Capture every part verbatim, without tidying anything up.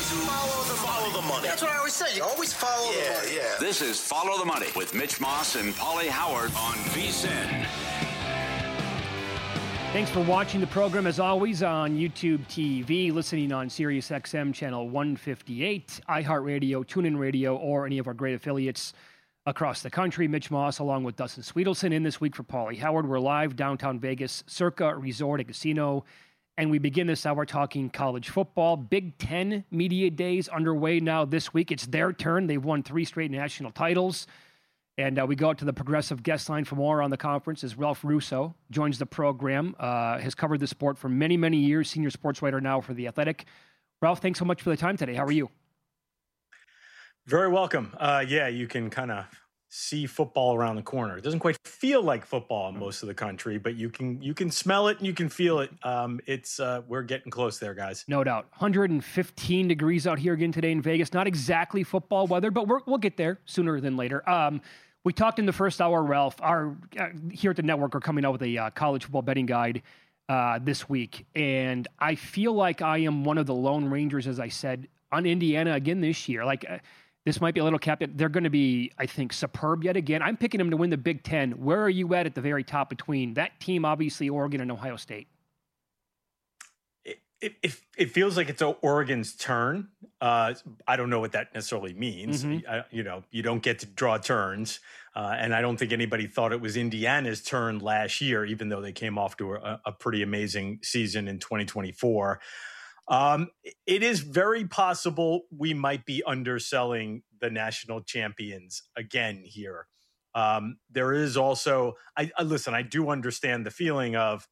to follow the, follow the money. That's what I always say. You always follow yeah, the money. Yeah. This is Follow the Money with Mitch Moss and Paulie Howard on V S I N. Thanks for watching the program, as always, on YouTube T V, listening on Sirius X M channel one fifty-eight, iHeartRadio, TuneIn Radio, or any of our great affiliates across the country. Mitch Moss, along with Dustin Sweetelson, in this week for Paulie Howard. We're live downtown Vegas, Circa Resort and Casino, and we begin this hour talking college football. Big Ten Media Days underway now this week. It's their turn. They've won three straight national titles. And uh, we go out to the Progressive guest line for more on the conference as Ralph Russo joins the program, uh, has covered the sport for many, many years, senior sports writer now for The Athletic. Ralph, thanks so much for the time today. How are you? Very welcome. Uh, yeah, you can kind of see football around the corner. It doesn't quite feel like football in most of the country, but you can you can smell it and you can feel it. Um, it's uh, we're getting close there, guys. No doubt. one hundred fifteen degrees out here again today in Vegas. Not exactly football weather, but we're, we'll get there sooner than later. Um, we talked in the first hour, Ralph. Our uh, here at the network are coming out with a uh, college football betting guide uh, this week, and I feel like I am one of the Lone Rangers, as I said, on Indiana again this year. Like. Uh, This might be a little cap. They're going to be, I think, superb yet again. I'm picking them to win the Big Ten. Where are you at at the very top between that team, obviously, Oregon and Ohio State? It it, it feels like it's Oregon's turn. Uh, I don't know what that necessarily means. Mm-hmm. I, you know, you don't get to draw turns. Uh, and I don't think anybody thought it was Indiana's turn last year, even though they came off to a, a pretty amazing season in twenty twenty-four. Um, it is very possible we might be underselling the national champions again here. Um, there is also, I, I listen, I do understand the feeling of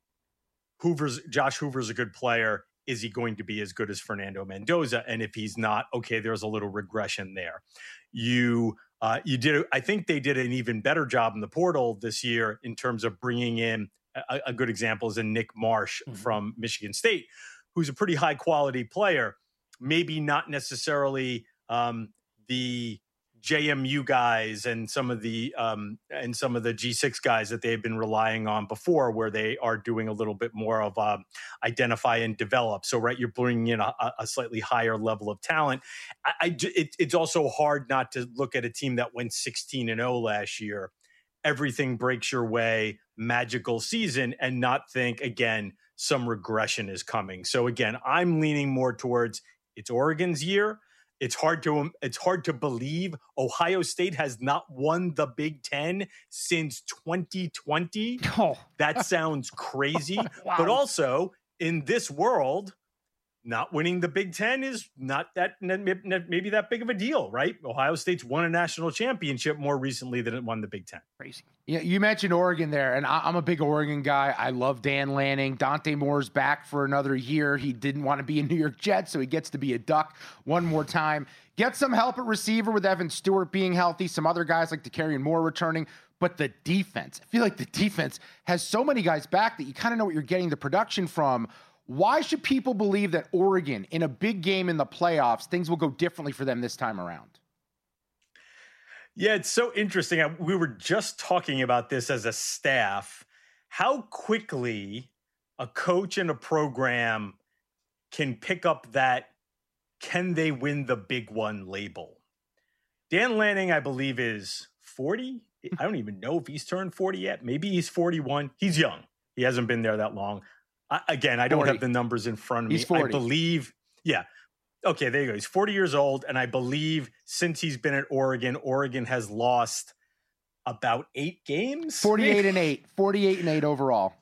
Hoover's, Josh Hoover's a good player. Is he going to be as good as Fernando Mendoza? And if he's not, okay, there's a little regression there. You, uh, you did, I think they did an even better job in the portal this year in terms of bringing in a, a good example is in Nick Marsh mm-hmm. from Michigan State, who's a pretty high quality player, maybe not necessarily um, the J M U guys and some of the um, and some of the G six guys that they've been relying on before, where they are doing a little bit more of um, identify and develop. So, right, you're bringing in a, a slightly higher level of talent. I, I it, it's also hard not to look at a team that went sixteen and oh last year. Everything breaks your way, magical season, and not think again. Some regression is coming. So again, I'm leaning more towards it's Oregon's year. It's hard to it's hard to believe Ohio State has not won the Big Ten since twenty twenty. Oh. That sounds crazy. Wow. But also in this world, not winning the Big Ten is not that maybe that big of a deal, right? Ohio State's won a national championship more recently than it won the Big Ten. Crazy. Yeah, you mentioned Oregon there, and I'm a big Oregon guy. I love Dan Lanning. Dante Moore's back for another year. He didn't want to be a New York Jet, so he gets to be a Duck one more time. Get some help at receiver with Evan Stewart being healthy. Some other guys like DeCarrion Moore returning. But the defense, I feel like the defense has so many guys back that you kind of know what you're getting the production from. Why should people believe that Oregon, in a big game in the playoffs, things will go differently for them this time around? Yeah, it's so interesting. We were just talking about this as a staff, how quickly a coach and a program can pick up that can they win the big one label. Dan Lanning, I believe, is forty. I don't even know if he's turned forty yet. Maybe he's forty-one. He's young. He hasn't been there that long. I, again, I don't forty. have the numbers in front of me. He's forty. I believe, yeah. Okay, there you go. He's forty years old, and I believe since he's been at Oregon, Oregon has lost about eight games. forty-eight and eight. forty-eight and eight overall.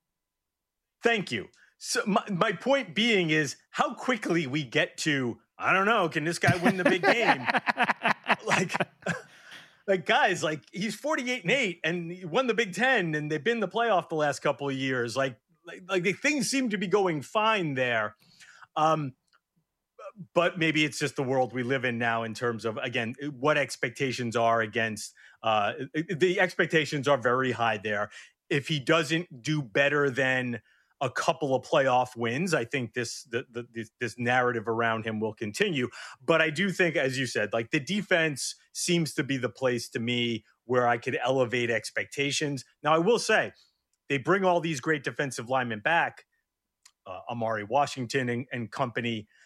Thank you. So my, my point being is how quickly we get to, I don't know, can this guy win the big game? like, like guys, like he's forty-eight and eight, and he won the Big Ten, and they've been in the playoff the last couple of years. Like, like, like the things seem to be going fine there. Um, But maybe it's just the world we live in now in terms of, again, what expectations are against uh, the expectations are very high there. If he doesn't do better than a couple of playoff wins, I think this the, the, this, this narrative around him will continue. But I do think, as you said, like the defense seems to be the place to me where I could elevate expectations. Now, I will say they bring all these great defensive linemen back, uh, Amari Washington and, and company.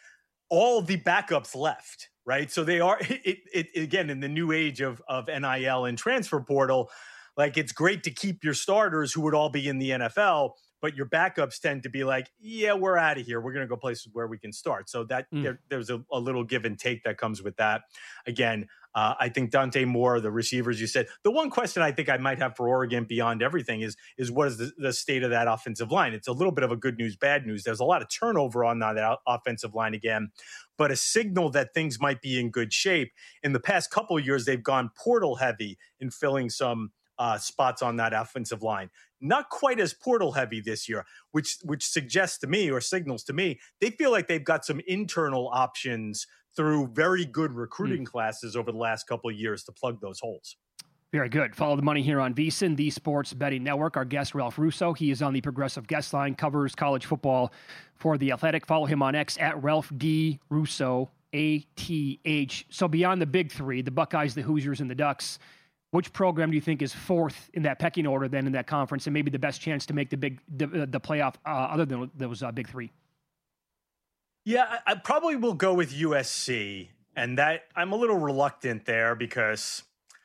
all the backups left, right? So they are, it, it, it again, in the new age of, of N I L and transfer portal, like it's great to keep your starters who would all be in the N F L, but your backups tend to be like, yeah, we're out of here. We're going to go places where we can start. So that mm. there, there's a, a little give and take that comes with that. Again, uh, I think Dante Moore, the receivers you said, the one question I think I might have for Oregon beyond everything is, is what is the, the state of that offensive line? It's a little bit of a good news, bad news. There's a lot of turnover on that offensive line again, but a signal that things might be in good shape. In the past couple of years, they've gone portal heavy in filling some uh, spots on that offensive line. Not quite as portal heavy this year, which which suggests to me or signals to me they feel like they've got some internal options through very good recruiting mm. classes over the last couple of years to plug those holes. Very good. Follow the money here on VSiN, the Sports Betting Network. Our guest, Ralph Russo. He is on the Progressive Guest Line, covers college football for The Athletic. Follow him on X at Ralph D. Russo, A T H. So beyond the big three, the Buckeyes, the Hoosiers, and the Ducks, which program do you think is fourth in that pecking order then in that conference and maybe the best chance to make the big the, the playoff uh, other than those uh, big three? Yeah, I, I probably will go with U S C, and that I'm a little reluctant there because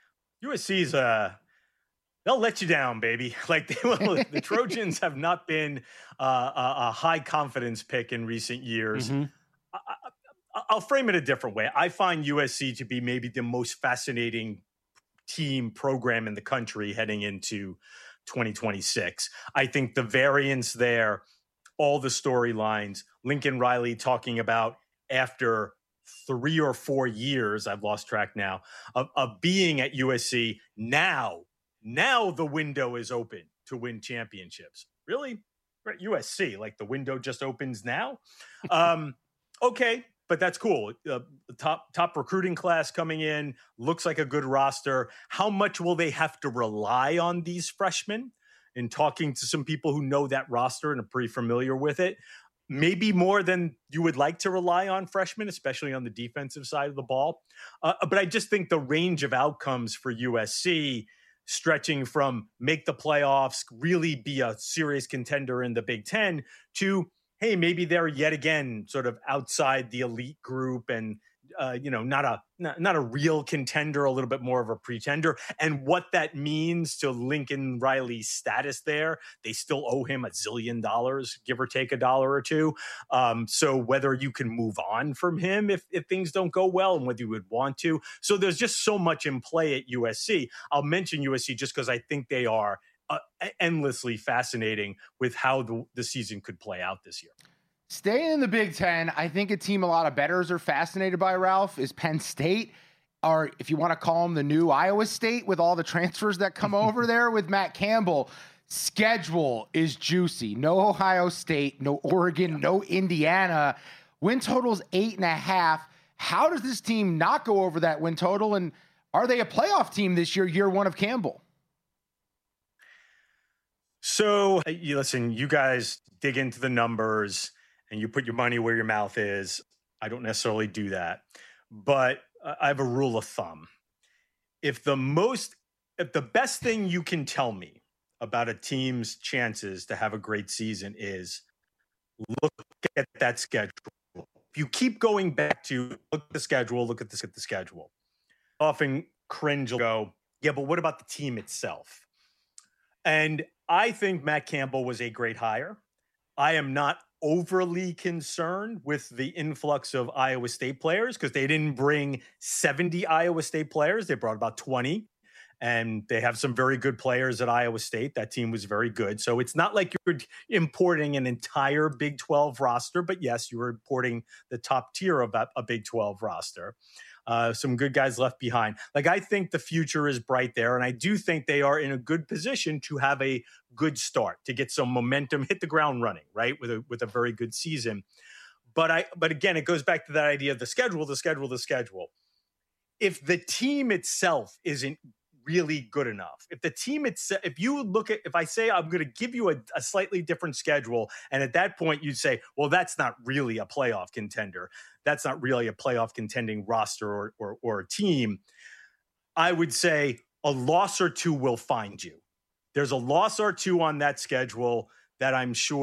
U S C's uh they'll let you down, baby. Like they will, the Trojans have not been uh, a, a high confidence pick in recent years. Mm-hmm. I, I, I'll frame it a different way. I find U S C to be maybe the most fascinating team program in the country heading into twenty twenty-six. I think the variance there, all the storylines, Lincoln Riley talking about after three or four years, I've lost track now, of, of being at U S C, now, now the window is open to win championships. Really? We're at U S C, like the window just opens now? Um, okay. But that's cool. Uh, top top recruiting class coming in, looks like a good roster. How much will they have to rely on these freshmen? In talking to some people who know that roster and are pretty familiar with it, maybe more than you would like to rely on freshmen, especially on the defensive side of the ball. Uh, but I just think the range of outcomes for U S C, stretching from make the playoffs, really be a serious contender in the Big Ten, to hey, maybe they're yet again sort of outside the elite group and, uh, you know, not a not, not a real contender, a little bit more of a pretender. And what that means to Lincoln Riley's status there, they still owe him a zillion dollars, give or take a dollar or two. Um, so whether you can move on from him if, if things don't go well and whether you would want to. So there's just so much in play at U S C. I'll mention U S C just because I think they are Uh, endlessly fascinating with how the, the season could play out this year. Staying in the Big Ten, I think a team a lot of bettors are fascinated by, Ralph, is Penn State, or if you want to call them the new Iowa State with all the transfers that come over there with Matt Campbell. Schedule is juicy. No Ohio State, no Oregon, yeah. no Indiana. Win total's eight and a half. How does this team not go over that win total? And are they a playoff team this year, year one of Campbell? So, you listen, you guys dig into the numbers and you put your money where your mouth is. I don't necessarily do that. But I have a rule of thumb. If the most, if the best thing you can tell me about a team's chances to have a great season is look at that schedule. If you keep going back to look at the schedule, look at this at the schedule. Often cringe will go, yeah, but what about the team itself? And I think Matt Campbell was a great hire. I am not overly concerned with the influx of Iowa State players because they didn't bring seventy Iowa State players. They brought about twenty, and they have some very good players at Iowa State. That team was very good. So it's not like you're importing an entire Big twelve roster, but yes, you're importing the top tier of a Big twelve roster. Uh, some good guys left behind. Like, I think the future is bright there, and I do think they are in a good position to have a good start, to get some momentum, hit the ground running, right, with a with a very good season. But I, but again, it goes back to that idea of the schedule, the schedule, the schedule. If the team itself isn't really good enough, if the team itself, if you look at, if I say I'm going to give you a, a slightly different schedule, and at that point you'd say, well, that's not really a playoff contender. That's not really a playoff contending roster or, or, or a team. I would say a loss or two will find you. There's a loss or two on that schedule that I'm sure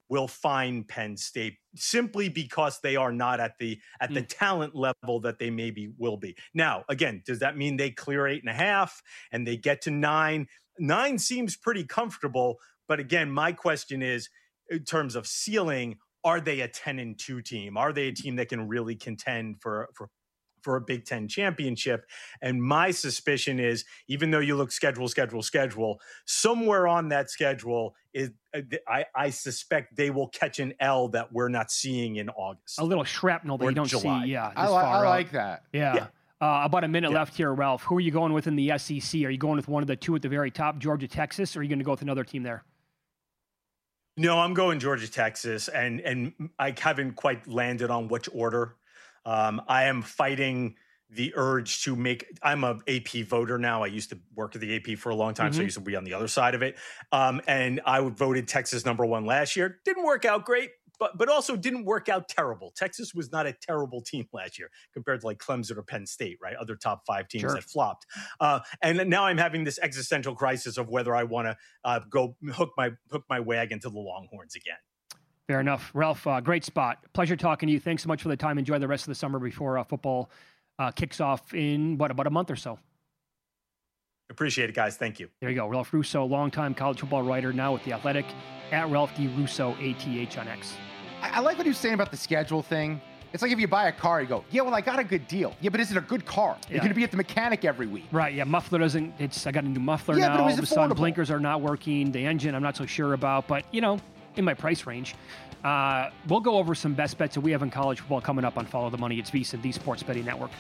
will find Penn State simply because they are not at the at the mm. talent level that they maybe will be. Now, again, does that mean they clear eight and a half and they get to nine? Nine seems pretty comfortable. But again, my question is, in terms of ceiling, are they a ten and two team? Are they a team that can really contend for for for a Big Ten championship? And my suspicion is, even though you look schedule, schedule, schedule, somewhere on that schedule is, I, I suspect they will catch an L that we're not seeing in August. A little shrapnel that you don't July. see. Yeah, I, li- I like that. Yeah. yeah. Uh, about a minute yeah. left here, Ralph. Who are you going with in the S E C? Are you going with one of the two at the very top, Georgia, Texas, or are you going to go with another team there? No, I'm going Georgia, Texas, and and I haven't quite landed on which order. Um, I am fighting the urge to make, I'm a A P voter now. I used to work at the A P for a long time, mm-hmm. so I used to be on the other side of it. Um, and I voted Texas number one last year. Didn't work out great, but but also didn't work out terrible. Texas was not a terrible team last year compared to like Clemson or Penn State, right? Other top five teams sure. that flopped. Uh, and now I'm having this existential crisis of whether I want to uh, go hook my hook my wagon to the Longhorns again. Fair enough. Ralph, uh, great spot. Pleasure talking to you. Thanks so much for the time. Enjoy the rest of the summer before uh, football uh, kicks off in, what, about a month or so. Appreciate it, guys. Thank you. There you go. Ralph Russo, longtime college football writer, now with The Athletic, at Ralph D. Russo, A T H on X. I, I like what he was saying about the schedule thing. It's like if you buy a car, you go, yeah, well, I got a good deal. Yeah, but is it a good car? You're yeah. going to be at the mechanic every week. Right, yeah. Muffler doesn't, it's, I got a new muffler yeah, now. But it was All of a sudden, blinkers are not working. The engine, I'm not so sure about, but, you know, in my price range. Uh, we'll go over some best bets that we have in college football coming up on Follow the Money. It's VSiN, the Sports Betting Network.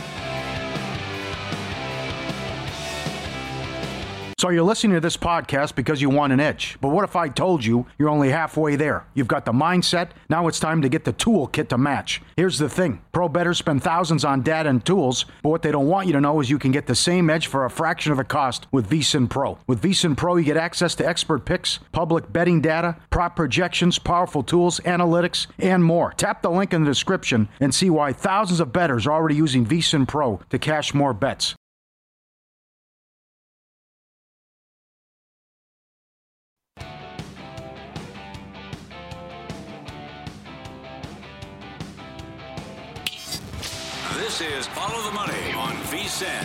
So you're listening to this podcast because you want an edge. But what if I told you you're only halfway there? You've got the mindset. Now it's time to get the toolkit to match. Here's the thing. Pro bettors spend thousands on data and tools, but what they don't want you to know is you can get the same edge for a fraction of the cost with VSiN Pro. With VSiN Pro, you get access to expert picks, public betting data, prop projections, powerful tools, analytics, and more. Tap the link in the description and see why thousands of bettors are already using VSiN Pro to cash more bets. This is Follow the Money on VSiN.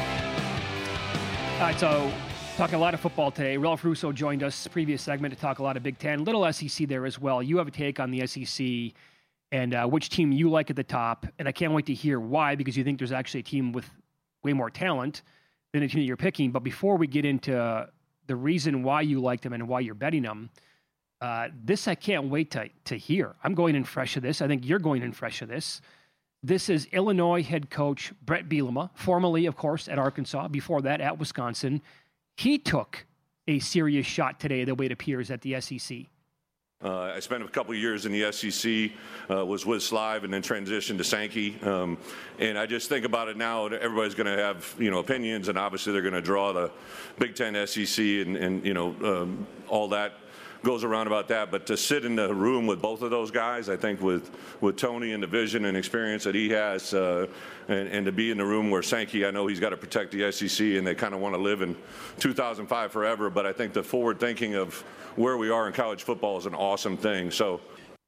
All right, so talking a lot of football today. Ralph Russo joined us previous segment to talk a lot of Big Ten, little S E C there as well. You have a take on the S E C and uh, which team you like at the top, and I can't wait to hear why, because you think there's actually a team with way more talent than the team that you're picking. But before we get into the reason why you like them and why you're betting them, uh, this I can't wait to to hear. I'm going in fresh of this. I think you're going in fresh of this. This is Illinois head coach Brett Bielema, formerly, of course, at Arkansas, before that at Wisconsin. He took a serious shot today, the way it appears, at the S E C. Uh, I spent a couple of years in the S E C, uh, was with Slive, and then transitioned to Sankey. Um, and I just think about it now, everybody's going to have, you know, opinions, and obviously they're going to draw the Big Ten, S E C, and, and you know, um, all that goes around about that. But to sit in the room with both of those guys, I think with, with Tony and the vision and experience that he has, uh, and, and to be in the room where Sankey, I know he's got to protect the S E C, and they kind of want to live in two thousand five forever. But I think the forward thinking of where we are in college football is an awesome thing. So,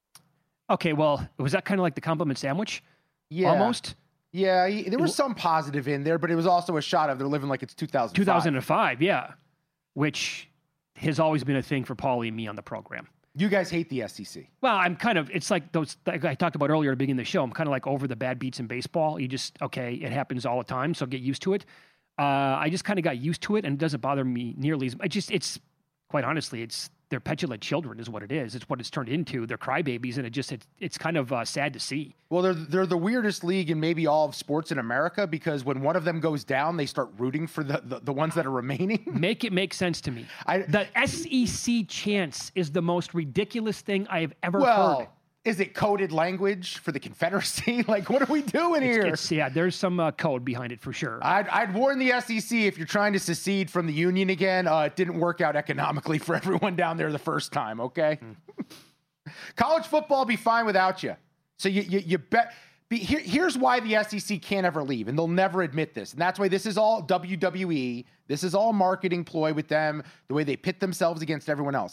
okay, well, was that kind of like the compliment sandwich? Yeah. Almost? Yeah, he, there was some positive in there, but it was also a shot of they're living like it's two thousand five. two thousand five, yeah, which has always been a thing for Paulie and me on the program. You guys hate the S E C. Well, I'm kind of, it's like those, like I talked about earlier at the beginning of the show, I'm kind of like over the bad beats in baseball. You just, okay, it happens all the time, so get used to it. Uh, I just kind of got used to it, and it doesn't bother me nearly as much. It just, it's, quite honestly, it's, they're petulant children is what it is. It's what it's turned into. They're crybabies, and it just, it, it's kind of uh, sad to see. Well, they're, they're the weirdest league in maybe all of sports in America, because when one of them goes down, they start rooting for the, the, the ones that are remaining. Make it make sense to me. I, the S E C chants is the most ridiculous thing I have ever well, heard. Is it coded language for the Confederacy? Like, what are we doing it's, here? It's, yeah, there's some uh, code behind it for sure. I'd, I'd warn the S E C, if you're trying to secede from the Union again, uh, it didn't work out economically for everyone down there the first time, okay? Mm. College football will be fine without you. So you, you, you bet. Be, here, here's why the S E C can't ever leave, and they'll never admit this. And that's why this is all W W E. This is all marketing ploy with them, the way they pit themselves against everyone else.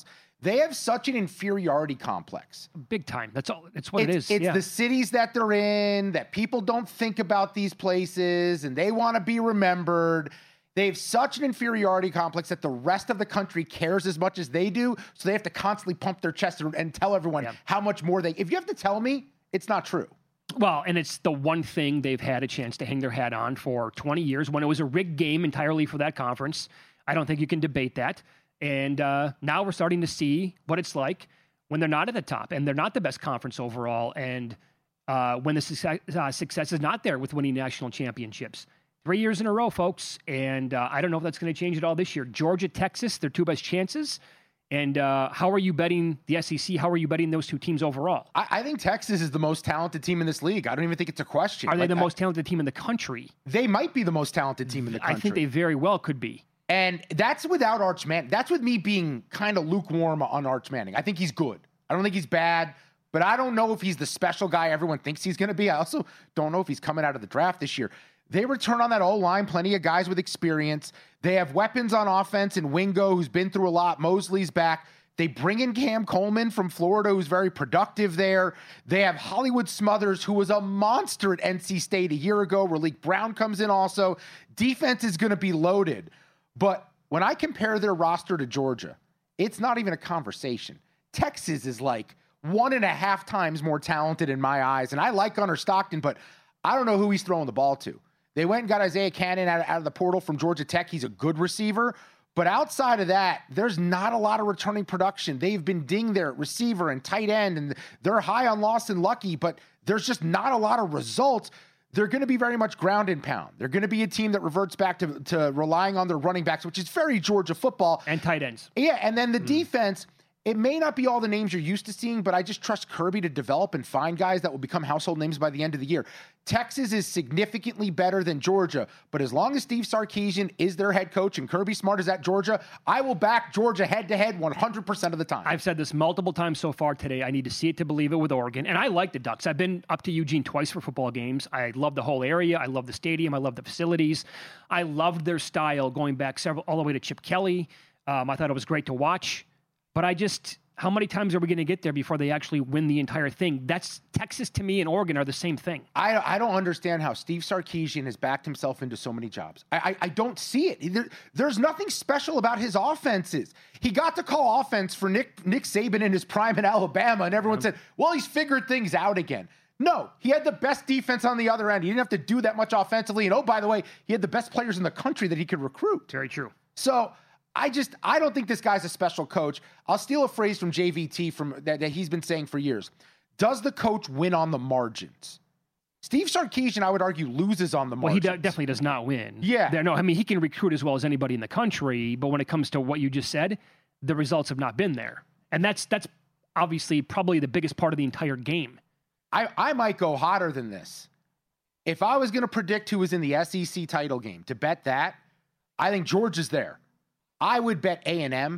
They have such an inferiority complex. Big time. That's all. That's what it's, it is. It's yeah. the cities that they're in, that people don't think about these places, and they want to be remembered. They have such an inferiority complex that the rest of the country cares as much as they do, so they have to constantly pump their chest and, and tell everyone yeah. how much more they... If you have to tell me, it's not true. Well, and it's the one thing they've had a chance to hang their hat on for twenty years when it was a rigged game entirely for that conference. I don't think you can debate that. And uh, now we're starting to see what it's like when they're not at the top and they're not the best conference overall. And uh, when the success, uh, success is not there with winning national championships. Three years in a row, folks. And uh, I don't know if that's going to change at all this year. Georgia, Texas, their two best chances. And uh, how are you betting the S E C? How are you betting those two teams overall? I, I think Texas is the most talented team in this league. I don't even think it's a question. Are they like, the I, most talented team in the country? They might be the most talented team in the country. I think they very well could be. And that's without Arch Manning. That's with me being kind of lukewarm on Arch Manning. I think he's good. I don't think he's bad, but I don't know if he's the special guy everyone thinks he's going to be. I also don't know if he's coming out of the draft this year. They return on that O-line, plenty of guys with experience. They have weapons on offense and Wingo, who's been through a lot. Mosley's back. They bring in Cam Coleman from Florida, who's very productive there. They have Hollywood Smothers, who was a monster at N C State a year ago. Raleek Brown comes in also. Defense is going to be loaded. But when I compare their roster to Georgia, it's not even a conversation. Texas is like one and a half times more talented in my eyes. And I like Gunnar Stockton, but I don't know who he's throwing the ball to. They went and got Isaiah Cannon out of, out of the portal from Georgia Tech. He's a good receiver. But outside of that, there's not a lot of returning production. They've been dinged there at receiver and tight end, and they're high on Lawson Lucky, but there's just not a lot of results. They're going to be very much ground and pound. They're going to be a team that reverts back to, to relying on their running backs, which is very Georgia football. And tight ends. Yeah, and then the mm. defense, it may not be all the names you're used to seeing, but I just trust Kirby to develop and find guys that will become household names by the end of the year. Texas is significantly better than Georgia, but as long as Steve Sarkisian is their head coach and Kirby Smart is at Georgia, I will back Georgia head-to-head one hundred percent of the time. I've said this multiple times so far today. I need to see it to believe it with Oregon, and I like the Ducks. I've been up to Eugene twice for football games. I love the whole area. I love the stadium. I love the facilities. I loved their style going back several all the way to Chip Kelly. Um, I thought it was great to watch, but I just... How many times are we going to get there before they actually win the entire thing? That's Texas to me and Oregon are the same thing. I, I don't understand how Steve Sarkisian has backed himself into so many jobs. I, I, I don't see it. There, there's nothing special about his offenses. He got to call offense for Nick, Nick Saban in his prime in Alabama, and everyone yeah. said, well, he's figured things out again. No, he had the best defense on the other end. He didn't have to do that much offensively. And oh, by the way, he had the best players in the country that he could recruit. Very true. So... I just, I don't think this guy's a special coach. I'll steal a phrase from J V T from that, that he's been saying for years. Does the coach win on the margins? Steve Sarkisian, I would argue, loses on the margins. Well, he d- definitely does not win. Yeah. There, no, I mean, he can recruit as well as anybody in the country, but when it comes to what you just said, the results have not been there. And that's that's obviously probably the biggest part of the entire game. I, I might go hotter than this. If I was going to predict who was in the S E C title game, to bet that, I think Georgia's there. I would bet A and M.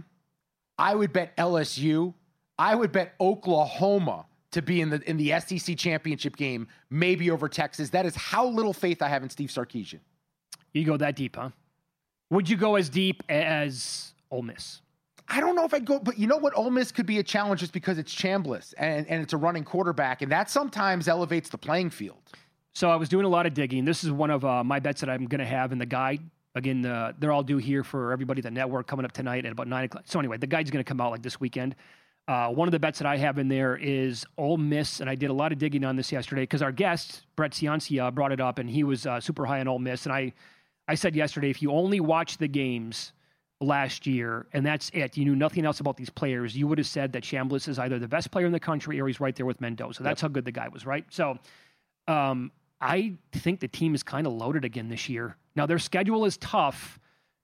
I would bet L S U. I would bet Oklahoma to be in the in the S E C championship game, maybe over Texas. That is how little faith I have in Steve Sarkisian. You go that deep, huh? Would you go as deep as Ole Miss? I don't know if I'd go, but you know what? Ole Miss could be a challenge just because it's Chambliss and, and it's a running quarterback, and that sometimes elevates the playing field. So I was doing a lot of digging. This is one of uh, my bets that I'm going to have in the guide. Again, uh, they're all due here for everybody at the network coming up tonight at about nine o'clock. So anyway, the guide's going to come out like this weekend. Uh, one of the bets that I have in there is Ole Miss, and I did a lot of digging on this yesterday because our guest, Brett Ciancia, brought it up, and he was uh, super high on Ole Miss. And I, I said yesterday, if you only watch the games last year, and that's it, you knew nothing else about these players, you would have said that Chambliss is either the best player in the country or he's right there with Mendoza. That's yep. how good the guy was, right? So um, I think the team is kind of loaded again this year. Now, their schedule is tough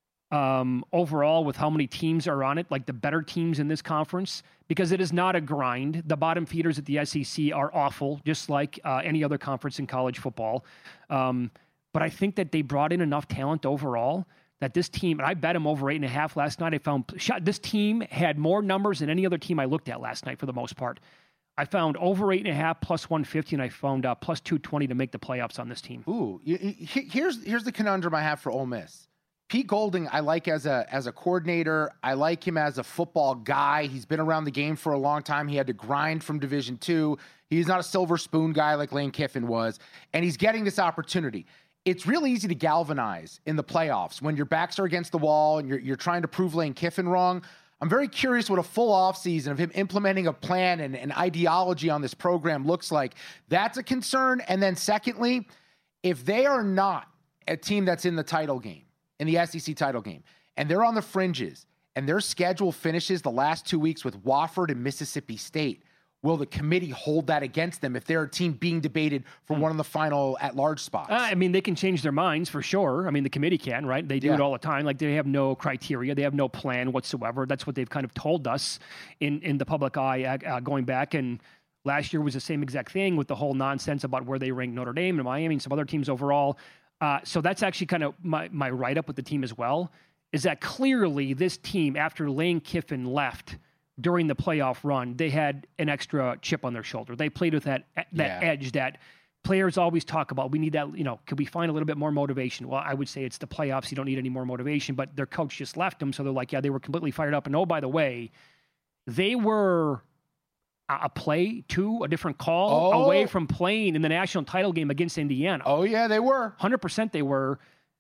um, overall with how many teams are on it, like the better teams in this conference, because it is not a grind. The bottom feeders at the S E C are awful, just like uh, any other conference in college football. Um, but I think that they brought in enough talent overall that this team, and I bet them over eight and a half last night. I found shot, this team had more numbers than any other team I looked at last night for the most part. I found over eight and a half plus one fifty, and I found uh, plus two twenty to make the playoffs on this team. Ooh, here's here's the conundrum I have for Ole Miss. Pete Golding, I like as a as a coordinator. I like him as a football guy. He's been around the game for a long time. He had to grind from Division Two. He's not a silver spoon guy like Lane Kiffin was, and he's getting this opportunity. It's really easy to galvanize in the playoffs when your backs are against the wall and you're you're trying to prove Lane Kiffin wrong. I'm very curious what a full offseason of him implementing a plan and an ideology on this program looks like. That's a concern. And then secondly, if they are not a team that's in the title game, in the S E C title game, and they're on the fringes, and their schedule finishes the last two weeks with Wofford and Mississippi State, will the committee hold that against them if they're a team being debated for one of the final at-large spots? Uh, I mean, they can change their minds for sure. I mean, the committee can, right? They do Yeah. it all the time. Like, they have no criteria. They have no plan whatsoever. That's what they've kind of told us in, in the public eye uh, going back. And last year was the same exact thing with the whole nonsense about where they ranked Notre Dame and Miami and some other teams overall. Uh, so that's actually kind of my, my write-up with the team as well, is that clearly this team, after Lane Kiffin left during the playoff run, they had an extra chip on their shoulder. They played with that that Yeah. edge that players always talk about. We need that, you know, could we find a little bit more motivation? Well, I would say it's the playoffs. You don't need any more motivation, but their coach just left them. So they're like, yeah, they were completely fired up. And oh, by the way, they were a a play to a different call Oh. away from playing in the national title game against Indiana. Oh, yeah, they were. one hundred percent they were.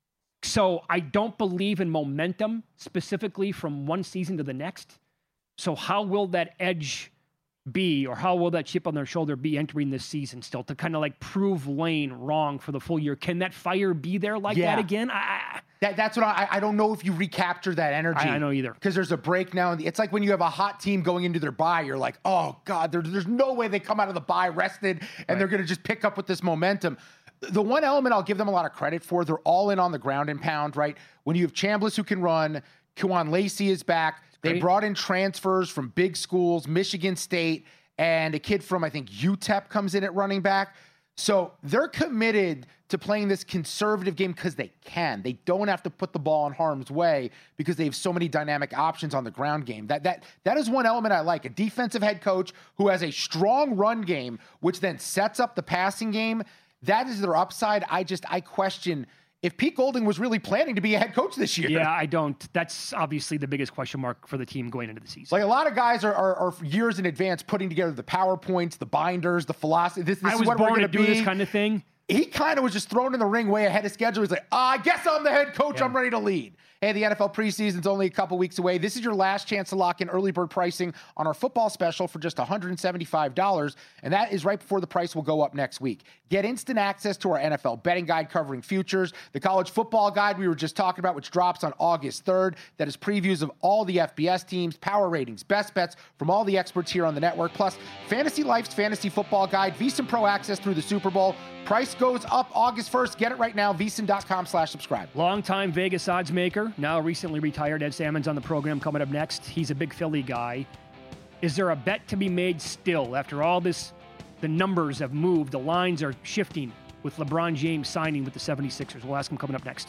So I don't believe in momentum specifically from one season to the next. So how will that edge be, or how will that chip on their shoulder be entering this season still to kind of like prove Lane wrong for the full year? Can that fire be there like Yeah. that again? I, That, that's what I, I don't know if you recapture that energy. I, I know either. Because there's a break now. It's like when you have a hot team going into their bye, you're like, oh, God, there, there's no way they come out of the bye rested and Right. they're going to just pick up with this momentum. The one element I'll give them a lot of credit for, they're all in on the ground and pound, right? When you have Chambliss who can run, Kwan Lacey is back. They great. brought in transfers from big schools, Michigan State, and a kid from, I think, U T E P comes in at running back. So they're committed to playing this conservative game because they can. They don't have to put the ball in harm's way because they have so many dynamic options on the ground game. That that that is one element I like. A defensive head coach who has a strong run game, which then sets up the passing game. That is their upside. I just, I question if Pete Golding was really planning to be a head coach this year. Yeah, I don't. That's obviously the biggest question mark for the team going into the season. Like a lot of guys are, are, are years in advance putting together the PowerPoints, the binders, the philosophy. This, this I is was what we're born going to to do be. this kind of thing. He kind of was just thrown in the ring way ahead of schedule. He's like, oh, I guess I'm the head coach. Yeah. I'm ready to lead. Hey, the N F L preseason's only a couple weeks away. This is your last chance to lock in early bird pricing on our football special for just one hundred seventy-five dollars, and that is right before the price will go up next week. Get instant access to our N F L betting guide covering futures, the college football guide we were just talking about, which drops on August third. That is previews of all the F B S teams, power ratings, best bets from all the experts here on the network, plus Fantasy Life's fantasy football guide, VSiN Pro access through the Super Bowl. Price goes up August first. Get it right now, VSiN.com slash subscribe. Longtime Vegas odds maker, now recently retired. Ed Salmon's on the program coming up next. He's a big Philly guy. Is there a bet to be made still after all this? The numbers have moved. The lines are shifting with LeBron James signing with the seventy-sixers. We'll ask him coming up next.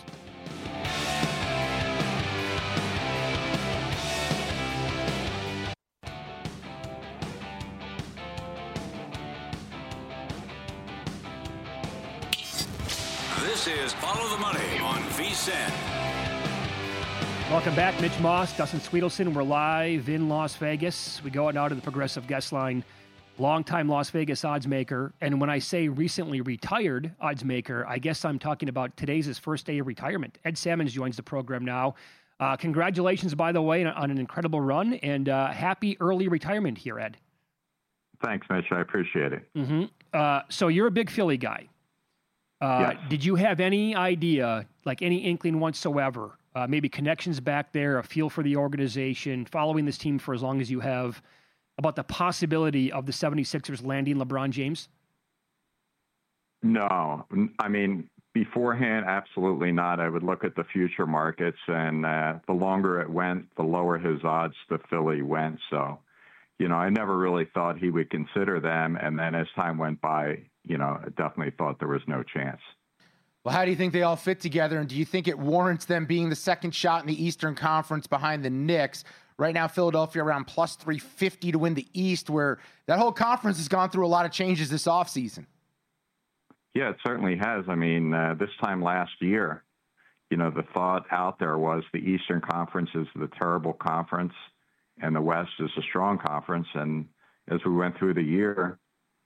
This is Follow the Money on VSiN. Welcome back, Mitch Moss, Dustin Sweetelson. We're live in Las Vegas. We go out now to the Progressive Guest Line, longtime Las Vegas odds maker. And when I say recently retired odds maker, I guess I'm talking about today's his first day of retirement. Ed Salmons joins the program now. Uh, congratulations, by the way, on an incredible run, and uh, happy early retirement here, Ed. Thanks, Mitch. I appreciate it. Mm-hmm. Uh, so you're a big Philly guy. Uh, Yes. Did you have any idea, like any inkling whatsoever, uh, maybe connections back there, a feel for the organization, following this team for as long as you have, about the possibility of the seventy-sixers landing LeBron James? No, I mean, beforehand, absolutely not. I would look at the future markets, and uh, the longer it went, the lower his odds to Philly went. So, you know, I never really thought he would consider them. And then as time went by, you know, I definitely thought there was no chance. Well, how do you think they all fit together? And do you think it warrants them being the second shot in the Eastern Conference behind the Knicks? Right now, Philadelphia around plus three fifty to win the East, where that whole conference has gone through a lot of changes this offseason. Yeah, it certainly has. I mean, uh, this time last year, you know, the thought out there was the Eastern Conference is the terrible conference and the West is a strong conference. And as we went through the year,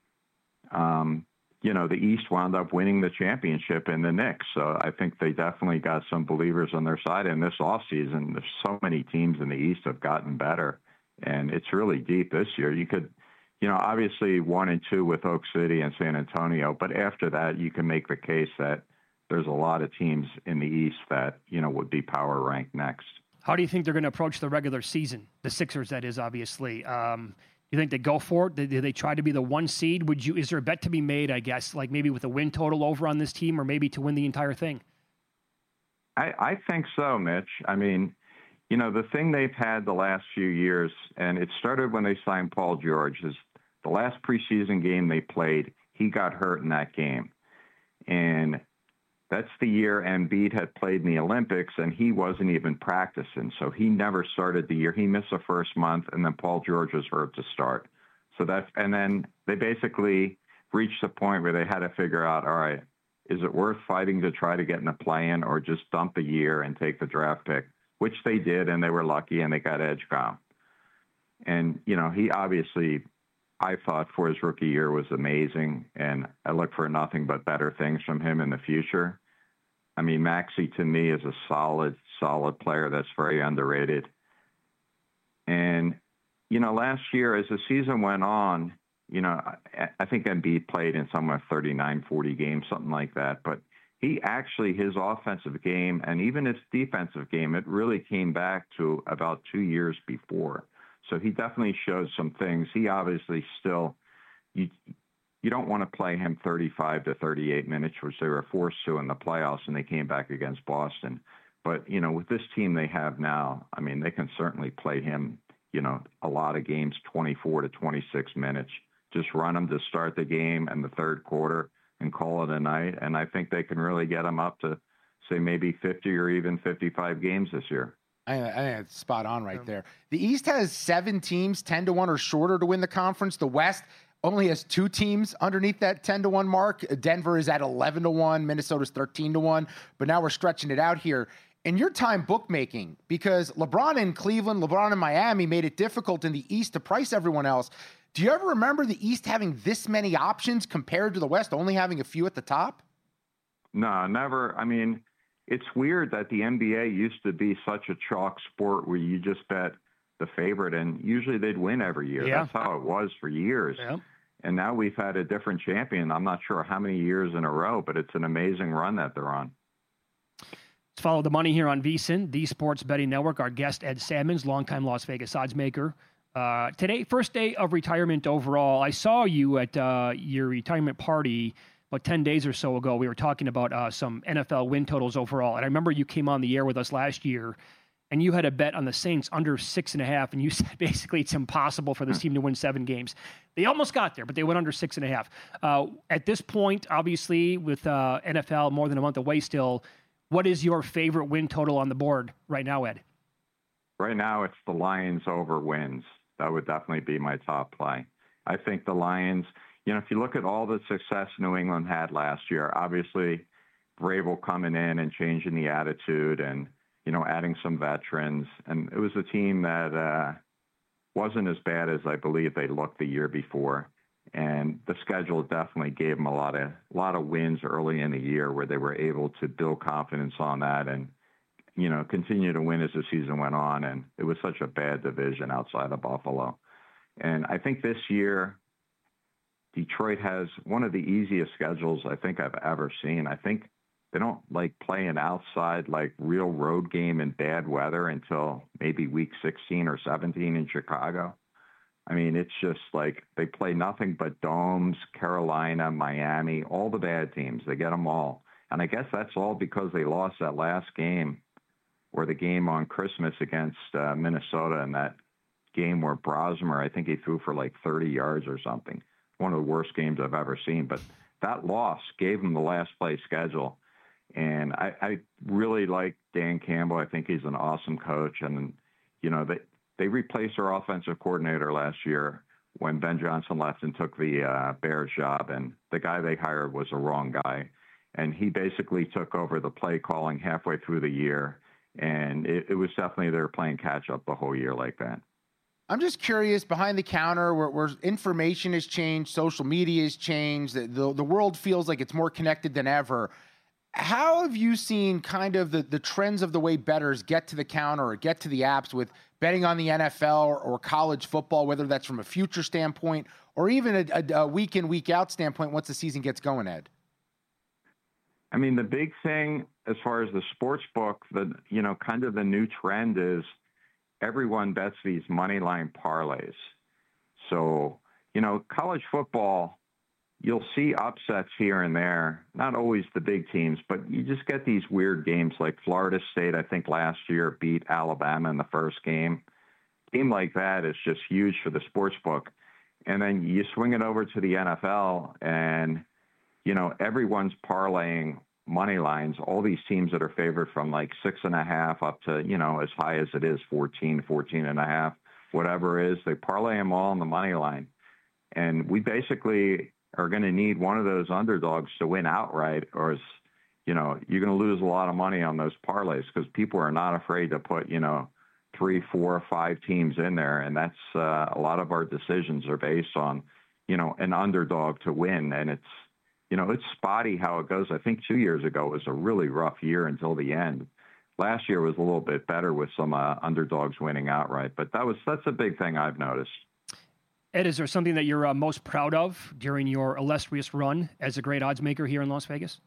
um, you know, the East wound up winning the championship in the Knicks. So I think they definitely got some believers on their side. And this offseason, there's so many teams in the East have gotten better. And it's really deep this year. You could, you know, obviously one and two with Oak City and San Antonio. But after that, you can make the case that there's a lot of teams in the East that, you know, would be power ranked next. How do you think they're going to approach the regular season? The Sixers, that is, obviously. Um, you think they go for it? Do they, they try to be the one seed? Would you? Is there a bet to be made, I guess, like maybe with a win total over on this team or maybe to win the entire thing? I, I think so, Mitch. I mean, you know, the thing they've had the last few years, and it started when they signed Paul George, is the last preseason game they played, he got hurt in that game. And that's the year Embiid had played in the Olympics, and he wasn't even practicing. So he never started the year. He missed the first month, and then Paul George was hurt to start. So that's, and then they basically reached a point where they had to figure out, all right, is it worth fighting to try to get in a play-in or just dump a year and take the draft pick, which they did, and they were lucky, and they got Edgecomb. And, you know, he obviously, I thought for his rookie year was amazing, and I look for nothing but better things from him in the future. I mean, Maxey to me is a solid, solid player that's very underrated. And, you know, last year as the season went on, you know, I, I think Embiid played in somewhere thirty-nine, forty games, something like that. But he actually, his offensive game and even his defensive game, it really came back to about two years before. So he definitely showed some things. He obviously still, you you don't want to play him thirty-five to thirty-eight minutes, which they were forced to in the playoffs, and they came back against Boston. But, you know, with this team they have now, I mean, they can certainly play him, you know, a lot of games, twenty-four to twenty-six minutes. Just run him to start the game and the third quarter and call it a night. And I think they can really get him up to, say, maybe fifty or even fifty-five games this year. I think it's spot on right there. The East has seven teams, ten to one or shorter to win the conference. The West only has two teams underneath that ten to one mark. Denver is at eleven to one. Minnesota's thirteen to one. But now we're stretching it out here. In your time bookmaking, because LeBron in Cleveland, LeBron in Miami made it difficult in the East to price everyone else. Do you ever remember the East having this many options compared to the West only having a few at the top? No, never. I mean, it's weird that the N B A used to be such a chalk sport where you just bet the favorite, and usually they'd win every year. Yeah. That's how it was for years. Yeah. And now we've had a different champion. I'm not sure how many years in a row, but it's an amazing run that they're on. Let's follow the money here on VSiN, the Sports Betting Network. Our guest, Ed Salmons, longtime Las Vegas odds maker. Uh, today, first day of retirement overall. I saw you at uh, your retirement party about ten days or so ago. We were talking about uh, some N F L win totals overall. And I remember you came on the air with us last year, and you had a bet on the Saints under six and a half, and you said basically it's impossible for this team to win seven games. They almost got there, but they went under six and a half. Uh, at this point, obviously, with uh, N F L more than a month away still, what is your favorite win total on the board right now, Ed? Right now, it's the Lions over wins. That would definitely be my top play. I think the Lions, you know, if you look at all the success New England had last year, obviously Vrabel coming in and changing the attitude and, you know, adding some veterans. And it was a team that uh, wasn't as bad as I believe they looked the year before. And the schedule definitely gave them a lot of, a lot of wins early in the year where they were able to build confidence on that and, you know, continue to win as the season went on. And it was such a bad division outside of Buffalo. And I think this year, Detroit has one of the easiest schedules I think I've ever seen. I think they don't like play an outside, like real road game in bad weather until maybe week sixteen or seventeen in Chicago. I mean, it's just like they play nothing but domes, Carolina, Miami, all the bad teams. They get them all. And I guess that's all because they lost that last game or the game on Christmas against uh, Minnesota, and that game where Brosmer, I think he threw for like thirty yards or something. One of the worst games I've ever seen. But that loss gave them the last place schedule. And I, I really like Dan Campbell. I think he's an awesome coach. And, you know, they, they replaced their offensive coordinator last year when Ben Johnson left and took the uh, Bears job. And the guy they hired was the wrong guy. and he basically took over the play calling halfway through the year. And it, it was definitely they were playing catch up the whole year like that. I'm just curious, behind the counter, where, where information has changed, social media has changed, the, the, the world feels like it's more connected than ever. How have you seen kind of the, the trends of the way bettors get to the counter or get to the apps with betting on the N F L or, or college football, whether that's from a future standpoint or even a, a, a week in, week out standpoint once the season gets going, Ed? I mean, the big thing as far as the sports book, the, you know, kind of the new trend is everyone bets these money line parlays. So, you know, college football, you'll see upsets here and there, not always the big teams, but you just get these weird games like Florida State, I think last year beat Alabama in the first game. A game like that is just huge for the sports book. And then you swing it over to the N F L and, you know, everyone's parlaying money lines, all these teams that are favored from like six and a half up to, you know, as high as it is, fourteen, fourteen and a half, whatever it is, they parlay them all on the money line. And we basically are going to need one of those underdogs to win outright, or, is, you know, you're going to lose a lot of money on those parlays because people are not afraid to put, you know, three, four, five teams in there. And that's uh, a lot of our decisions are based on, you know, an underdog to win. And it's, you know, it's spotty how it goes. I think two years ago it was a really rough year until the end. Last year was a little bit better with some uh, underdogs winning outright, but that was that's a big thing I've noticed. Ed, is there something that you're uh, most proud of during your illustrious run as a great odds maker here in Las Vegas?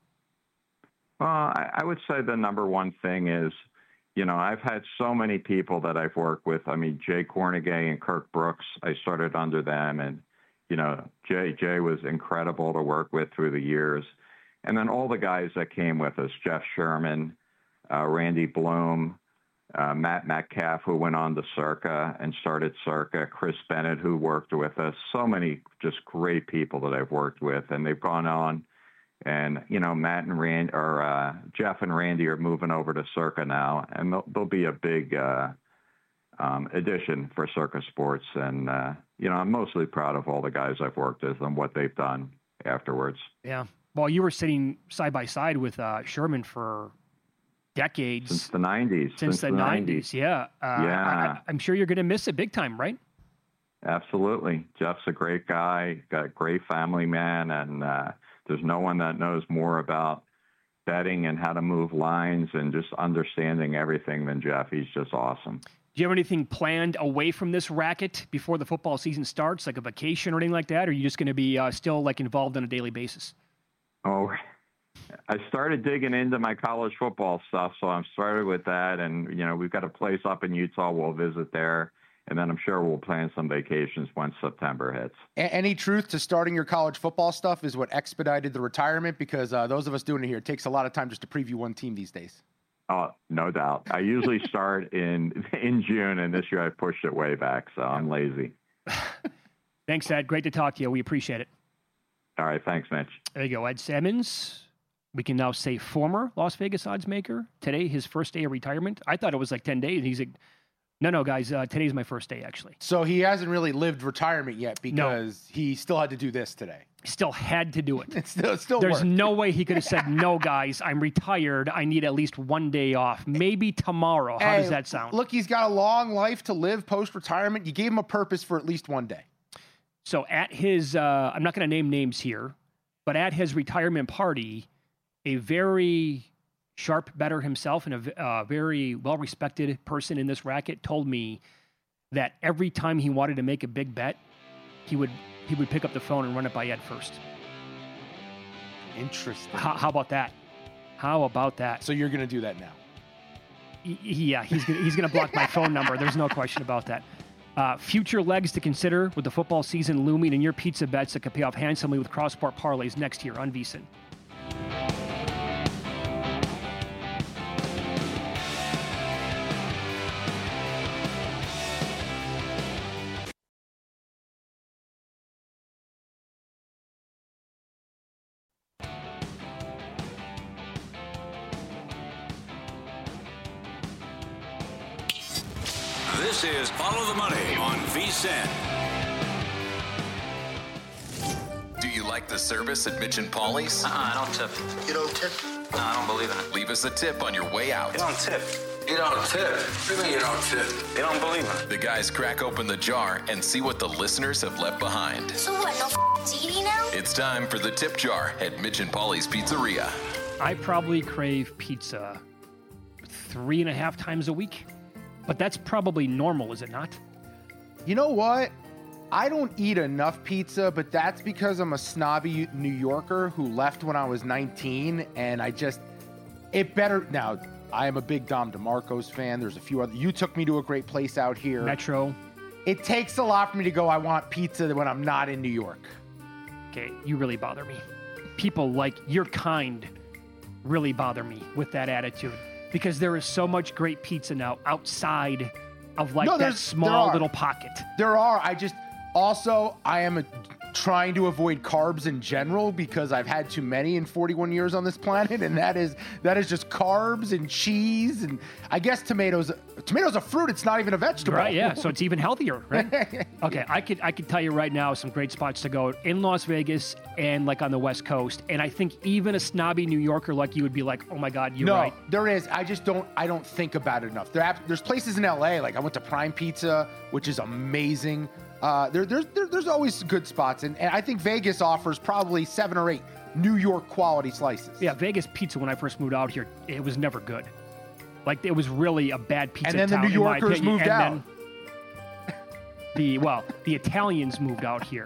Well, I, I would say the number one thing is, you know, I've had so many people that I've worked with. I mean, Jay Kornegay and Kirk Brooks, I started under them, and you know, Jay, Jay was incredible to work with through the years. And then all the guys that came with us, Jeff Sherman, uh, Randy Bloom, uh, Matt Metcalf, who went on to Circa and started Circa, Chris Bennett, who worked with us. So many just great people that I've worked with. And they've gone on. And, you know, Matt and Randy, or uh, Jeff and Randy are moving over to Circa now. And they'll, they'll be a big uh, um, addition for Circa Sports. And, uh, you know, I'm mostly proud of all the guys I've worked with and what they've done afterwards. Yeah. Well, you were sitting side by side with uh, Sherman for decades. Since the nineties. Since, Since the, the nineties, yeah. Uh, yeah. I, I'm sure you're going to miss it big time, right? Absolutely. Jeff's a great guy, got a great family man, and uh, there's no one that knows more about betting and how to move lines and just understanding everything than Jeff. He's just awesome. Do you have anything planned away from this racket before the football season starts, like a vacation or anything like that? Or are you just going to be uh, still like involved on a daily basis? Oh, I started digging into my college football stuff, so I'm started with that. And, you know, we've got a place up in Utah. We'll visit there. And then I'm sure we'll plan some vacations once September hits. Any truth to starting your college football stuff is what expedited the retirement? Because uh, those of us doing it here, it takes a lot of time just to preview one team these days. Oh, no doubt. I usually start in in June, and this year I pushed it way back, so I'm lazy. Thanks, Ed. Great to talk to you. We appreciate it. All right. Thanks, Mitch. There you go. Ed Simmons. We can now say former Las Vegas odds maker. Today, his first day of retirement. I thought it was like ten days. He's like, no, no, guys, uh, today's my first day, actually. So he hasn't really lived retirement yet because no. he still had to do this today. Still had to do it. It still, it still There's worked. no way he could have said, no, guys, I'm retired. I need at least one day off. Maybe tomorrow. How hey, does that sound? Look, he's got a long life to live post-retirement. You gave him a purpose for at least one day. So at his, uh, I'm not going to name names here, but at his retirement party, a very sharp bettor himself and a uh, very well-respected person in this racket told me that every time he wanted to make a big bet, he would he would pick up the phone and run it by Ed first. Interesting. How, how about that? How about that? So you're going to do that now? Y- yeah, he's gonna, he's going to block my phone number. There's no question about that. Uh, future legs to consider with the football season looming and your pizza bets that could pay off handsomely with cross-sport parlays next year on VSiN. This is Follow the Money on VSiN. Do you like the service at Mitch and Paulie's? Uh-uh, I don't tip. You don't tip? No, I don't believe in it. Leave us a tip on your way out. You don't tip. You don't tip. What do you mean you don't tip? You don't believe in it. The guys crack open the jar and see what the listeners have left behind. So what, no f***ing T V now? It's time for the tip jar at Mitch and Paulie's Pizzeria. I probably crave pizza three and a half times a week, but that's probably normal, is it not? You know what? I don't eat enough pizza, but that's because I'm a snobby New Yorker who left when I was nineteen, and I just, it better, now, I am a big Dom DeMarco's fan. There's a few other, you took me to a great place out here. Metro. It takes a lot for me to go, I want pizza when I'm not in New York. Okay, you really bother me. People like your kind really bother me with that attitude, because there is so much great pizza now outside of like No, that there's- small there are. little pocket. There are, I just, also, I am a, trying to avoid carbs in general because I've had too many in forty-one years on this planet, and that is that is just carbs and cheese, and I guess tomatoes. Tomatoes a fruit. It's not even a vegetable. Right, yeah, so it's even healthier, right? Okay, I could I could tell you right now some great spots to go in Las Vegas and like on the West Coast, and I think even a snobby New Yorker like you would be like, oh my God, you're no, right. there is. I just don't. I don't think about it enough. There, have, there's places in L A. Like I went to Prime Pizza, which is amazing. Uh, there, there's there, there's always good spots, and, and I think Vegas offers probably seven or eight New York quality slices. Yeah, Vegas pizza when I first moved out here, it was never good. Like it was really a bad pizza. And then the town, New in my Yorkers opinion. moved and out. Then the well, the Italians moved out here.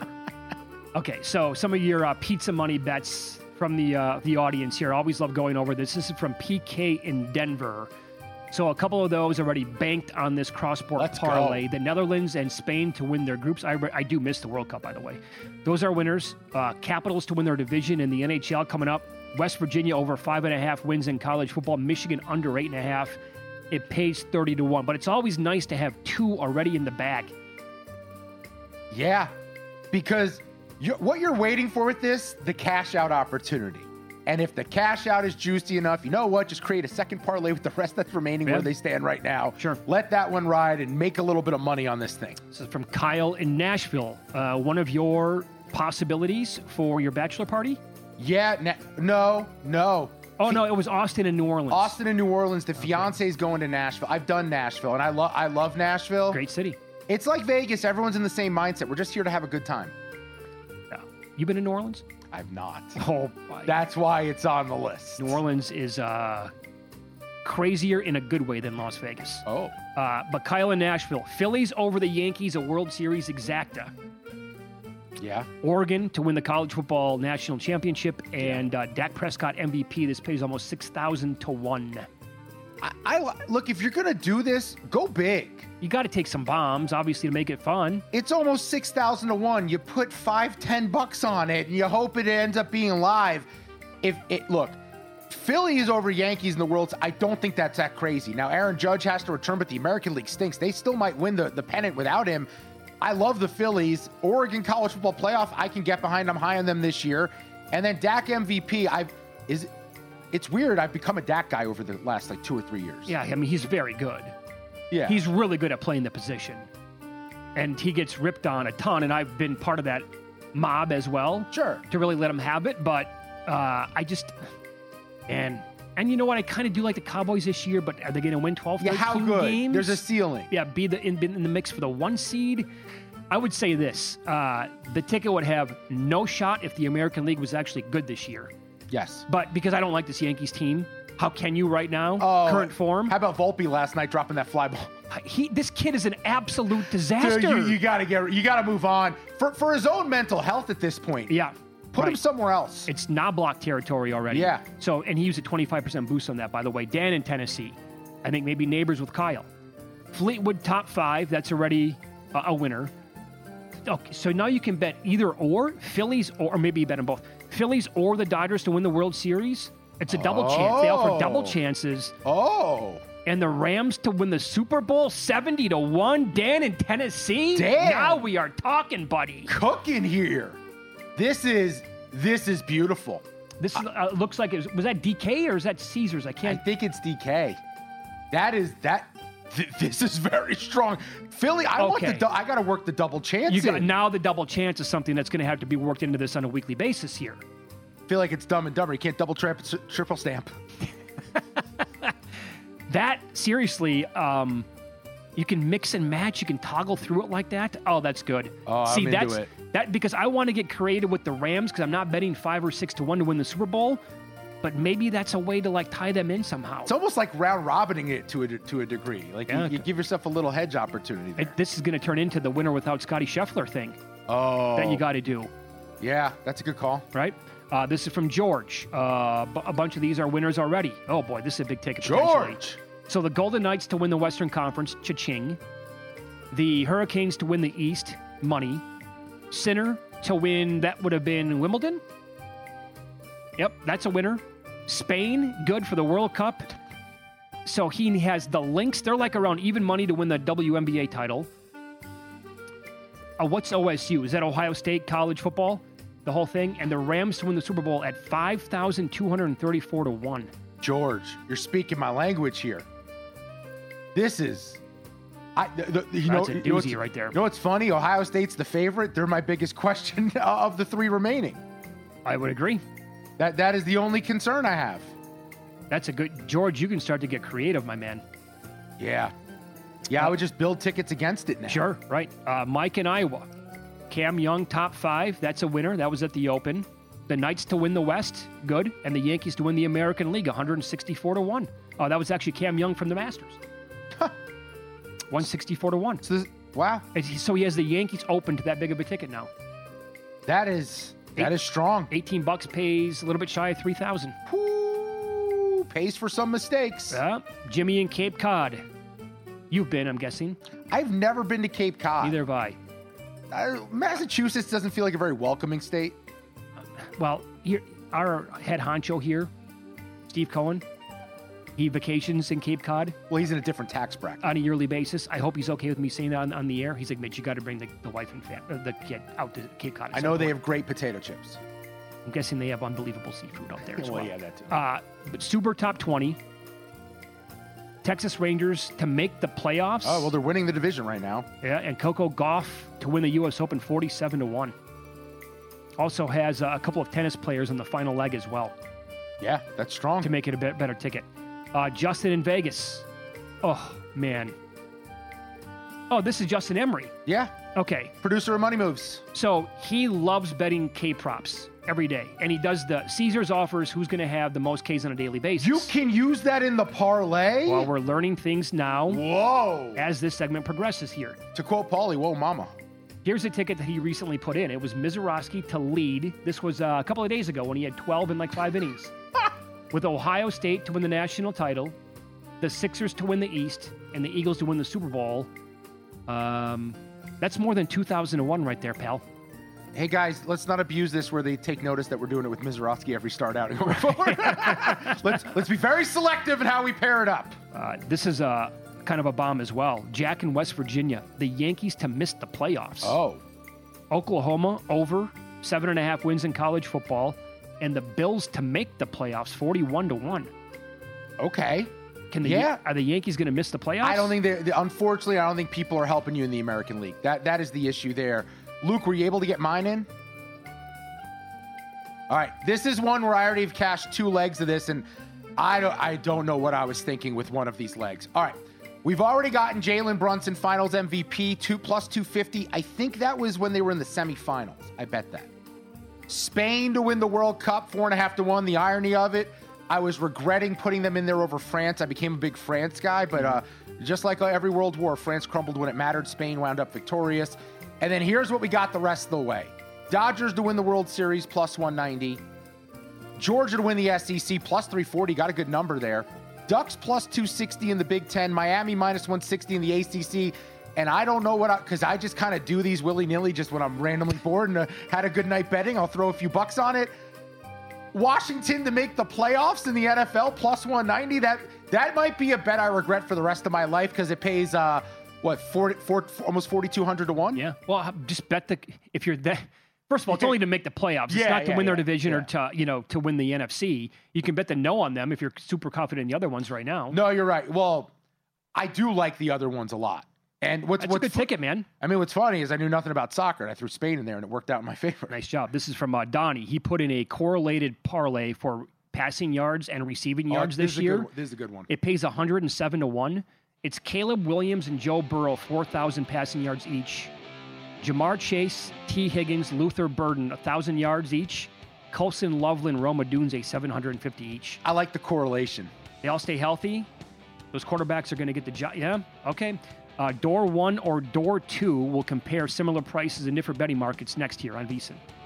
Okay, so some of your uh, pizza money bets from the uh, the audience here. I always love going over this. This is from P K in Denver. So a couple of those already banked on this cross-sport Let's parlay. go. The Netherlands and Spain to win their groups. I, re- I do miss the World Cup, by the way. Those are winners. Uh, Capitals to win their division in the N H L coming up. West Virginia over five and a half wins in college football. Michigan under eight and a half. It pays thirty to one. But it's always nice to have two already in the bag. Yeah, because you what you're waiting for with this, the cash out opportunity. And if the cash out is juicy enough, you know what? Just create a second parlay with the rest that's remaining Yeah. where they stand right now. Sure. Let that one ride and make a little bit of money on this thing. This is from Kyle in Nashville. Uh, one of your possibilities for your bachelor party? Yeah, na- no, no. Oh, no, it was Austin and New Orleans. Austin and New Orleans. The fiance's going to Nashville. I've done Nashville, and I love I love Nashville. Great city. It's like Vegas. Everyone's in the same mindset. We're just here to have a good time. Yeah. You been to New Orleans? I've not. Oh, my. That's why it's on the list. New Orleans is uh, crazier in a good way than Las Vegas. Oh. Uh, but Kyle in Nashville. Phillies over the Yankees, a World Series exacta. Yeah. Oregon to win the college football national championship, and uh, Dak Prescott M V P. This pays almost six thousand to one. I, I look, if you're gonna do this, go big. You got to take some bombs, obviously, to make it fun. It's almost six thousand to one. You put five, ten bucks on it, and you hope it ends up being live. If it look, Philly is over Yankees in the World. I don't think that's that crazy. Now Aaron Judge has to return, but the American League stinks. They still might win the, the pennant without him. I love the Phillies. Oregon college football playoff, I can get behind. I'm high on them this year. And then Dak M V P. I've is it's weird. I've become a Dak guy over the last like two or three years. Yeah, I mean, he's very good. Yeah. He's really good at playing the position. And he gets ripped on a ton, and I've been part of that mob as well. Sure. To really let him have it, but uh, I just, and and you know what? I kind of do like the Cowboys this year, but are they going to win twelve, Yeah, thirteen how good? games? There's a ceiling. Yeah, be the in, in the mix for the one seed. I would say this: uh, the ticket would have no shot if the American League was actually good this year. Yes. But because I don't like this Yankees team, how can you right now? Oh, current form. How about Volpe last night dropping that fly ball? He, this kid is an absolute disaster. Dude, you, you gotta get, you gotta move on for for his own mental health at this point. Yeah, Put right. him somewhere else. It's knob-block territory already. Yeah. So, and he used a twenty-five percent boost on that, by the way. Dan in Tennessee, I think maybe neighbors with Kyle. Fleetwood top five. That's already a, a winner. Okay, so now you can bet either or Phillies or, or maybe you bet them both. Phillies or the Dodgers to win the World Series. It's a double Oh. chance. They offer double chances. Oh. And the Rams to win the Super Bowl seventy to one. Dan in Tennessee. Damn. Now we are talking, buddy. Cooking here. This is this is beautiful. This is, uh, looks like it was, was that D K or is that Caesars? I I can't. think it's D K. That is that Th- this is very strong. Philly, I want Okay. the. Du- I got to work the double chance. You got, in. now the double chance is something that's going to have to be worked into this on a weekly basis here. feel like it's Dumb and Dumber. You can't double tramp, triple stamp. That seriously, um, you can mix and match. You can toggle through it like that. Oh, that's good. Oh, See, I'm that's into it. that because I want to get creative with the Rams because I'm not betting five or six to one to win the Super Bowl. But maybe that's a way to like tie them in somehow. It's almost like round robining it to a to a degree. Like Yeah. you, you give yourself a little hedge opportunity there. It- this is going to turn into the winner without Scotty Scheffler thing oh, that you got to do, yeah, that's a good call. right? Uh, this is from George. Uh, bu- a bunch of these are winners already. Oh boy, this is a big ticket. potentially. George. So the Golden Knights to win the Western Conference, cha-ching. The Hurricanes to win the East, money. Sinner to win, that would have been Wimbledon. Yep, that's a winner. Spain, good for the World Cup. So he has the Lynx. They're like around even money to win the W N B A title. Uh, what's O S U? Is that Ohio State college football? The whole thing? And the Rams to win the Super Bowl at five thousand two hundred thirty-four to one. George, you're speaking my language here. This is, I, the, the, you That's know, a you know what's- doozy right there. You know what's funny? Ohio State's the favorite. They're my biggest question of the three remaining. I would agree. That that is the only concern I have. That's a good... George, you can start to get creative, my man. Yeah, yeah. I would just build tickets against it now. Sure, right. Uh, Mike in Iowa. Cam Young, top five. That's a winner. That was at the Open. The Knights to win the West, good. And the Yankees to win the American League, one hundred sixty-four to one. Oh, that was actually Cam Young from the Masters. one sixty-four to one. So this, wow, And he- So he has the Yankees open to that big of a ticket now. that is that is strong. eighteen bucks pays a little bit shy of three thousand. Woo, pays for some mistakes. Yeah. Jimmy in Cape Cod. You've been, I'm guessing. I've never been to Cape Cod. Neither have I. Uh, Massachusetts doesn't feel like a very welcoming state. Well, here, our head honcho here, Steve Cohen, he vacations in Cape Cod Well, he's in a different tax bracket. on a yearly basis. I hope he's okay with me saying that on, on the air. He's like, Mitch, you got to bring the, the wife and fam- uh, the kid out to Cape Cod. at I some know they point." have great potato chips. I'm guessing they have unbelievable seafood out there as Well, well. yeah, that too. Uh, but Super top twenty. Texas Rangers to make the playoffs. Oh, well, they're winning the division right now. Yeah, and Coco Gauff to win the U S Open forty-seven to one. Also has uh, a couple of tennis players in the final leg as well Yeah, that's strong. to make it a bit better ticket. Uh, Justin in Vegas. Oh, man. Oh, this is Justin Emery. Yeah, Okay. producer of Money Moves. So he loves betting K props every day. And he does the Caesars offers who's going to have the most Ks on a daily basis. You can use that in the parlay? Well, we're learning things now Whoa. as this segment progresses here. To quote Paulie, whoa, mama. Here's a ticket that he recently put in. It was Mizorowski to lead. This was uh, a couple of days ago when he had twelve in like five innings. With Ohio State to win the national title, the Sixers to win the East, and the Eagles to win the Super Bowl. Um, that's more than two thousand to one right there, pal. Hey, guys, let's not abuse this where they take notice that we're doing it with Mizorowski every start out going forward. let's, let's be very selective in how we pair it up. Uh, this is a kind of a bomb as well. Jack in West Virginia, the Yankees to miss the playoffs. Oh. Oklahoma over seven and a half wins in college football, and the Bills to make the playoffs forty-one to one. Okay. Can the Yeah. are the Yankees going to miss the playoffs? I don't think they unfortunately, I don't think people are helping you in the American League. That That is the issue there. Luke, were you able to get mine in? All right. This is one where I already have cashed two legs of this, and I don't, I don't know what I was thinking with one of these legs. All right. We've already gotten Jalen Brunson Finals M V P, two plus two fifty. I think that was when they were in the semifinals. I bet that. Spain to win the World Cup, four and a half to one. The irony of it, I was regretting putting them in there over France. I became a big France guy, but uh, just like every world war, France crumbled when it mattered. Spain wound up victorious. And then here's what we got the rest of the way. Dodgers to win the World Series, plus one ninety. Georgia to win the S E C, plus three forty. Got a good number there. Ducks, plus two sixty in the Big Ten. Miami, minus one sixty in the A C C. And I don't know what I, because I just kind of do these willy-nilly just when I'm randomly bored and uh, had a good night betting. I'll throw a few bucks on it. Washington to make the playoffs in the N F L, plus one ninety. That that might be a bet I regret for the rest of my life because it pays, uh, what, forty, forty, almost forty-two hundred to one? Yeah. Well, just bet the if you're that. First of all, it's only to make the playoffs. It's Yeah, not to yeah, win their yeah, division yeah. or to you know to win the N F C. You can bet the no on them if you're super confident in the other ones right now. No, you're right. Well, I do like the other ones a lot. And what's That's what's a good fu- ticket, man. I mean, what's funny is I knew nothing about soccer, and I threw Spain in there, and it worked out in my favor. Nice job. This is from uh, Donnie. He put in a correlated parlay for passing yards and receiving Oh, yards this this is a year. good one. This is a good one. It pays one hundred seven to one. It's Caleb Williams and Joe Burrow, four thousand passing yards each. Jamar Chase, T. Higgins, Luther Burden, one thousand yards each. Colson Loveland, Roma Dunze, seven hundred fifty each. I like the correlation. They all stay healthy. Those quarterbacks are going to get the job. Yeah, okay. Uh, door one or door two will compare similar prices in different betting markets next year on VSiN.